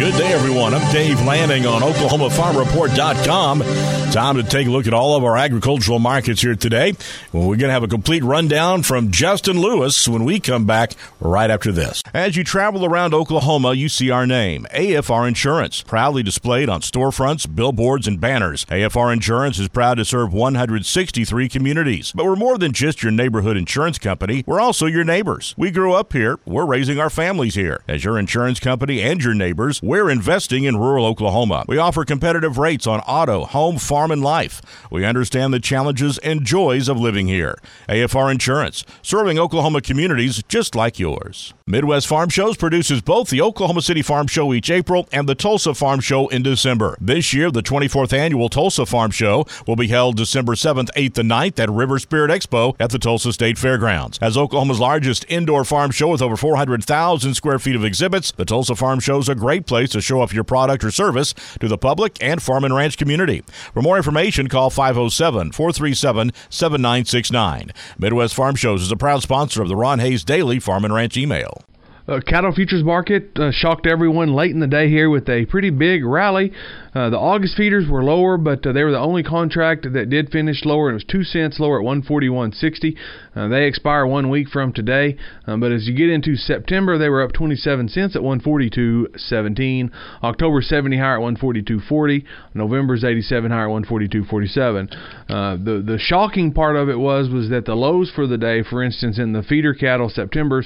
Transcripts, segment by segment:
Good day, everyone. I'm Dave Lanning on OklahomaFarmReport.com. Time to take a look at all of our agricultural markets here today. Well, we're going to have a complete rundown from Justin Lewis when we come back right after this. As you travel around Oklahoma, you see our name, AFR Insurance, proudly displayed on storefronts, billboards, and banners. AFR Insurance is proud to serve 163 communities. But we're more than just your neighborhood insurance company. We're also your neighbors. We grew up here. We're raising our families here. As your insurance company and your neighbors, we're investing in rural Oklahoma. We offer competitive rates on auto, home, farm, and life. We understand the challenges and joys of living here. AFR Insurance, serving Oklahoma communities just like yours. Midwest Farm Shows produces both the Oklahoma City Farm Show each April and the Tulsa Farm Show in December. This year, the 24th annual Tulsa Farm Show will be held December 7th, 8th, and 9th at River Spirit Expo at the Tulsa State Fairgrounds. As Oklahoma's largest indoor farm show with over 400,000 square feet of exhibits, the Tulsa Farm Show is a great place to show off your product or service to the public and farm and ranch community. For more information, call 507-437-7969. Midwest Farm Shows is a proud sponsor of the Ron Hayes Daily Farm and Ranch email. Cattle futures market shocked everyone late in the day here with a pretty big rally. The August feeders were lower, but they were the only contract that did finish lower. It was 2 cents lower at 141.60. They expire 1 week from today, but as you get into September, they were up 27 cents at 142.17. October 70 higher at 142.40. November's 87 higher at 142.47. The shocking part of it was that the lows for the day, for instance, in the feeder cattle, September's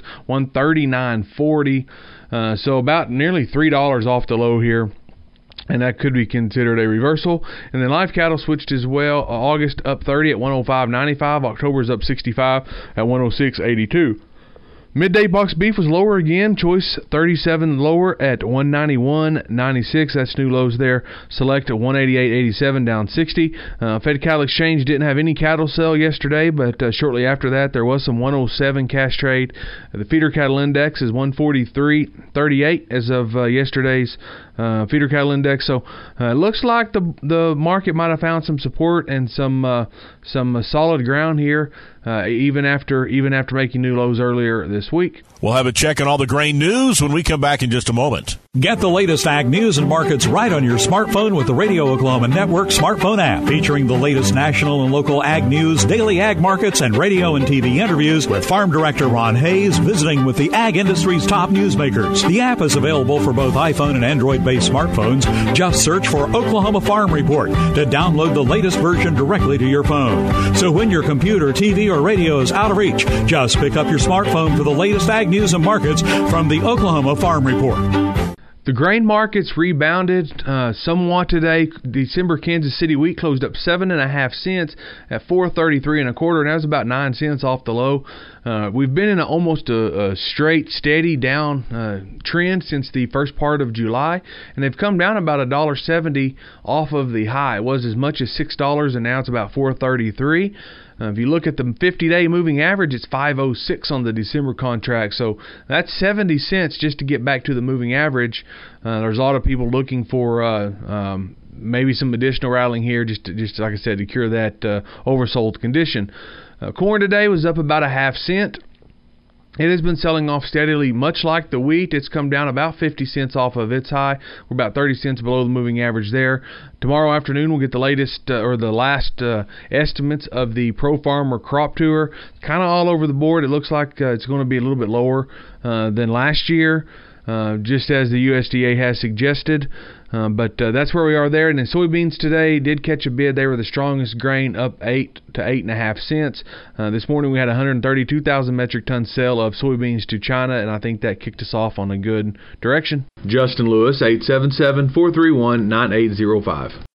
139.40. So about nearly $3 off the low here. And that could be considered a reversal. And then live cattle switched as well. August up 30 at 105.95. October's up 65 at 106.82. Midday box beef was lower again. Choice 37 lower at 191.96. That's new lows there. Select at 188.87, down 60. Fed Cattle Exchange didn't have any cattle sale yesterday, but shortly after that there was some 107 cash trade. The feeder cattle index is 143.38 as of yesterday's feeder cattle index. So it looks like the market might have found some support and some solid ground here, even after making new lows earlier this week. We'll have a check on all the grain news when we come back in just a moment. Get the latest ag news and markets right on your smartphone with the Radio Oklahoma Network smartphone app, featuring the latest national and local ag news, daily ag markets, and radio and TV interviews with Farm Director Ron Hayes visiting with the ag industry's top newsmakers. The app is available for both iPhone and Android-based smartphones. Just search for Oklahoma Farm Report to download the latest version directly to your phone. So when your computer, TV, or radio is out of reach, just pick up your smartphone for the latest ag news and markets from the Oklahoma Farm Report. The grain markets rebounded somewhat today. December Kansas City wheat closed up 7.5 cents at 4.33 1/4, and that was about 9 cents off the low. We've been in almost a straight, steady down trend since the first part of July, and they've come down about $1.70 off of the high. It was as much as $6, and now it's about 4.33. If you look at the 50-day moving average, it's 5.06 on the December contract. So that's 70 cents just to get back to the moving average. There's a lot of people looking for maybe some additional rallying here, just like I said, to cure that oversold condition. Corn today was up about 1/2 cent. It has been selling off steadily, much like the wheat. It's come down about 50 cents off of its high. We're about 30 cents below the moving average there. Tomorrow afternoon, we'll get the latest or the last estimates of the Pro Farmer Crop Tour. Kind of all over the board. It looks like it's going to be a little bit lower than last year, just as the USDA has suggested. But that's where we are there. And then soybeans today did catch a bid. They were the strongest grain, up 8 to 8.5 cents. This morning we had 132,000 metric ton sale of soybeans to China, and I think that kicked us off on a good direction. Justin Lewis, 877-431-9805.